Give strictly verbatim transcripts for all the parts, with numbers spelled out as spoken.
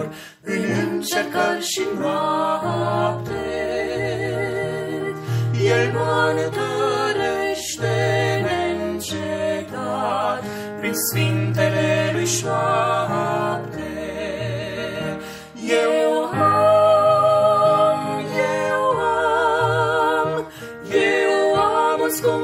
în încercări și noapte. El mă întărește neîncetat prin sfintele lui șoapte. Eu am, eu am, eu am un scump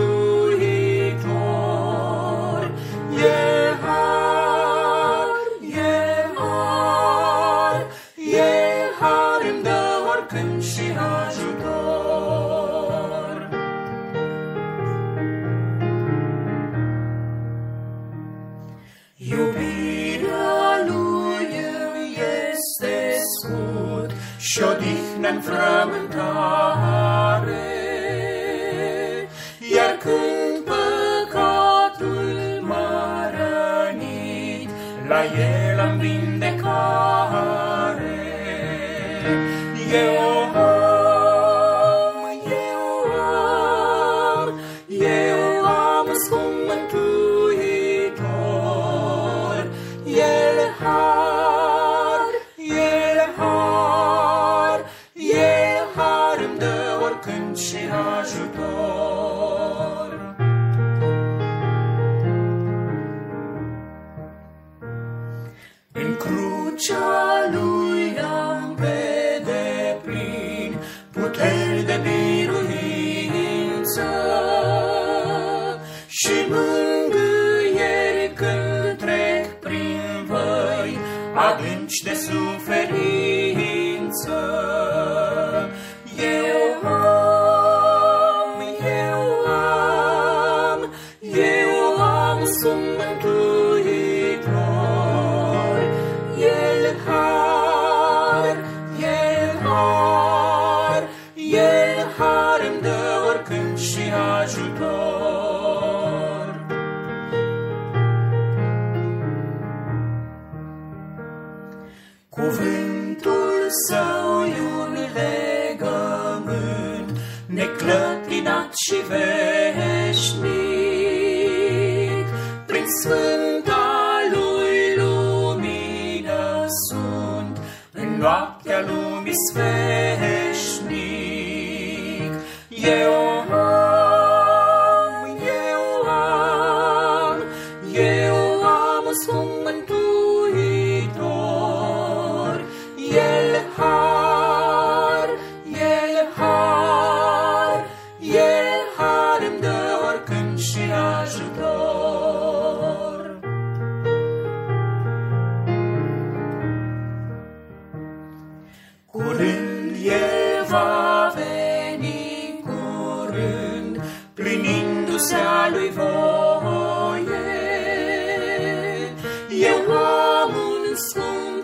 mântuitor. E har, e har, e har, îmi dă oricând și ajutor. Iubirea lui îmi este scut și odihnă-n frământare, iar când păcatul m-a rănit, la el am vindecare. Eu am, eu am, eu am un scump mântuitor. El har, el har, el har, îmi dă oricând și ajutor. În crucea lui am pe deplin puteri de biruință și mângâieri când trec prin văi adânci de suferință. Eu am, eu am, eu am un scump mântuitor. El har, el har, el har, îmi dă oricând și ajutor. Cuvântul său-i un legământ neclătinat și veșnic. Prin sfânta lui lumină sunt în noaptea lumii sfeșnic. Eu am, eu am, eu am un scump mântuitor. El har, el har, el har, îmi dă oricând și ajutor. Curând el va veni, curând, plinindu-se a lui voie. Eu am un scump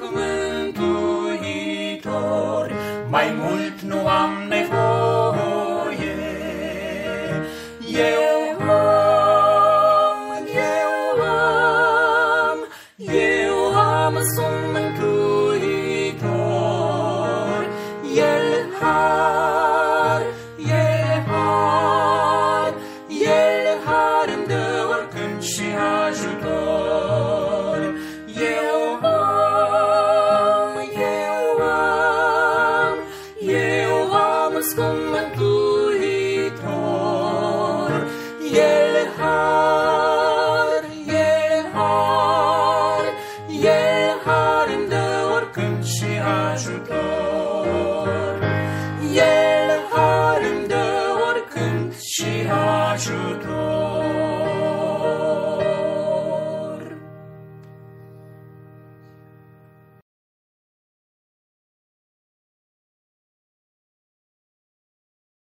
mântuitor, mai mult nu am nevoie. Eu am, eu am, eu am un scump mântuitor. El har, el har, el har, îmi dă oricând și ajutor. Eu am, eu am, eu am un scump mântuitor. El har, el har, el har, îmi dă oricând și ajutor. El har, îmi dă oricând și ajutor.